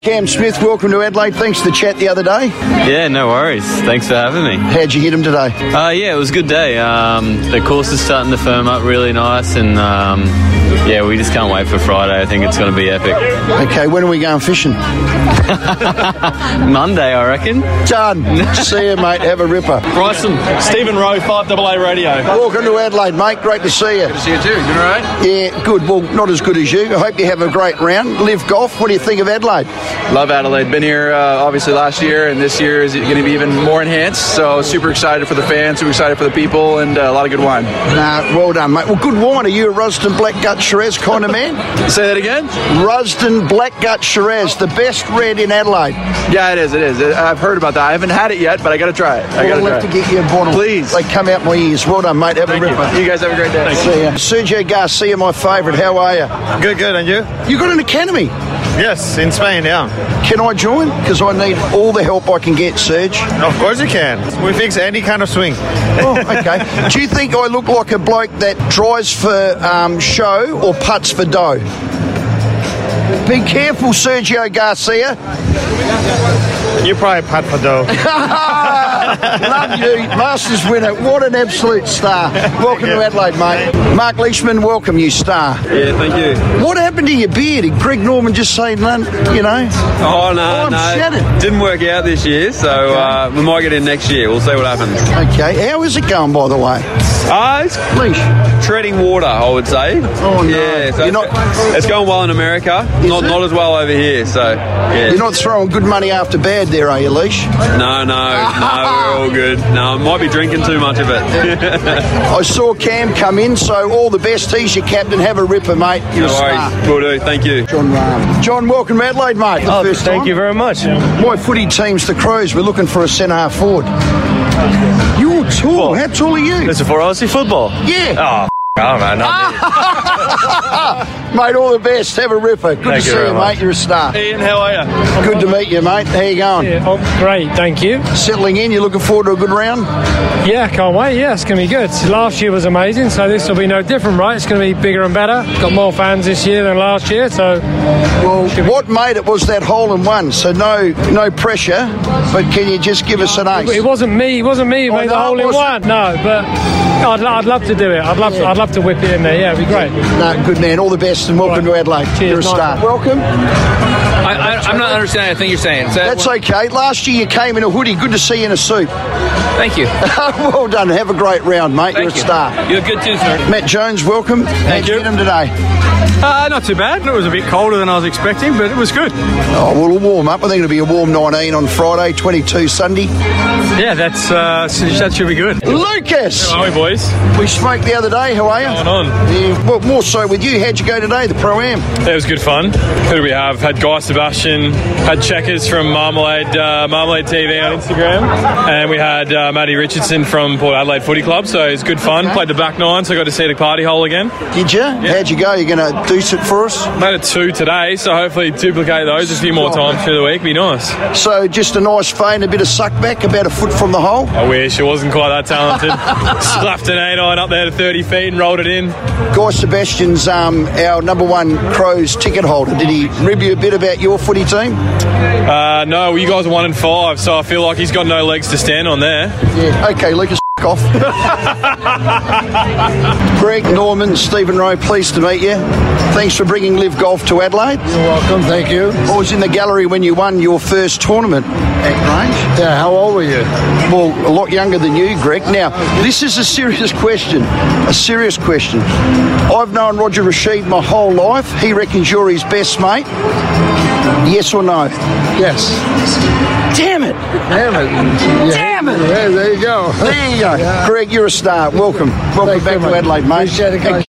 Cam Smith, welcome to Adelaide. Thanks for the chat the other day. Yeah, no worries. Thanks for having me. How'd you hit him today? Yeah, it was a good day. The course is starting to firm up really nice, and yeah, we just can't wait for Friday. I think it's going to be epic. Okay, when are we going fishing? Monday, I reckon. Done. See you, mate. Have a ripper. Bryson, Stephen Rowe, 5AA Radio. Welcome to Adelaide, mate. Great to see you. Good to see you too. You all right? Yeah, good. Well, not as good as you. I hope you have a great round. Live Golf. What do you think of Adelaide? Love Adelaide. Been here obviously last year, and this year is going to be even more enhanced. So super excited for the fans, super excited for the people, and a lot of good wine. Well done, mate. Well, good wine. Are you a Rusden Blackgut Shiraz kind of man? Say that again? Rusden Blackgut Shiraz, the best red in Adelaide. Yeah, it is. It is. I've heard about that. I haven't had it yet, but I got to try it. I'll have to get you a bottle. Please. They come out my ears. Well done, mate. Have a ripper. You guys have a great day. See ya. Sergio Garcia, my favourite. How are you? Good, and you? You got an academy? Yes, in Spain, yeah. Can I join? Because I need all the help I can get, Serge. Of course you can. We fix any kind of swing. Oh, okay. Do you think I look like a bloke that drives for show or putts for dough? Be careful, Sergio Garcia. You probably putt for dough. Love you. Masters winner. What an absolute star. Welcome to Adelaide, mate. Mark Leishman, welcome, you star. Yeah, thank you. What happened to your beard? Did Greg Norman just say none, you know? Oh, no, I'm shattered. Didn't work out this year, so we might get in next year. We'll see what happens. Okay. How is it going, by the way? It's Leash. treading water, I would say. Oh, no. Yeah, so You're it's going well in America. Not as well over here, so yeah. You're not throwing good money after bad there, are you, Leash? No, we're all good. No, I might be drinking too much of it. I saw Cam come in, so all the best. He's your captain. Have a ripper, mate. You're No a worries. star. Will do. Thank you. John Rahm. John, welcome to Adelaide, mate. Thank you very much. My footy team's the Crows. We're looking for a centre-half forward. You're tall. How tall are you? This is for Aussie football. Yeah. Oh, I don't know. Not Mate, all the best. Have a ripper. Good Thank to you see very you, much. mate. You're a star. Ian, how are you? Good to meet you, mate. How you going? Yeah, great, thank you. Settling in. You looking forward to a good round? Yeah, can't wait. Yeah, it's going to be good. Last year was amazing, so this will be no different, right? It's going to be bigger and better. Got more fans this year than last year, so... Well, what made it was that hole-in-one, so no pressure, but can you just give us an ace? It wasn't me who made no, the hole in one. No, but I'd love to do it. I'd love to whip it in there. Yeah, it'd be great. No, good man. All the best and welcome to Adelaide. Cheers, You're a star. Welcome. I'm not understanding anything you're saying. That's okay. Last year you came in a hoodie. Good to see you in a suit. Thank you. Well done. Have a great round, mate. You're a star. You're good too, sir. Matt Jones, welcome. How'd you get him today? Not too bad. It was a bit colder than I was expecting, but it was good. Oh, well, it'll warm up. I think it'll be a warm 19 on Friday, 22 Sunday. Yeah, that should be good. Lucas! How are we, boys? We spoke the other day. How are you? Going on? Yeah, well, more so with you. How'd you go today, the Pro-Am? It was good fun. Who do we have? Had Guy Sebastian, had Checkers from Marmalade TV on Instagram, and we had Matty Richardson from Port Adelaide Footy Club, so it was good fun. Played the back nine, so I got to see the party hole again. Did you? Yeah. How'd you go? You going to deuce it for us? Made it 2 today, so hopefully duplicate those a few more times through the week. Be nice. So just a nice feint, a bit of suck back, about a foot from the hole? I wish. It wasn't quite that talented. Slapped an 8-iron up there to 30 feet and rolled it in. Guy Sebastian's our number one Crows ticket holder. Did he rib you a bit about your footy team? No, you guys are 1 and 5, so I feel like he's got no legs to stand on there. Yeah. Okay, Lucas, off. Greg Norman, Stephen Rowe, pleased to meet you. Thanks for bringing Live Golf to Adelaide. You're welcome, thank you. I was in the gallery when you won your first tournament at Grange. Yeah, how old were you? Well, a lot younger than you, Greg. Now, this is a serious question. A serious question. I've known Roger Rashid my whole life. He reckons you're his best mate. Yes or no? Yes. Damn it. Damn it. Yeah. Damn it. Yeah, there you go. There you go. Yeah. Greg, you're a star. Welcome. Welcome back to Adelaide, mate. Appreciate it, guys.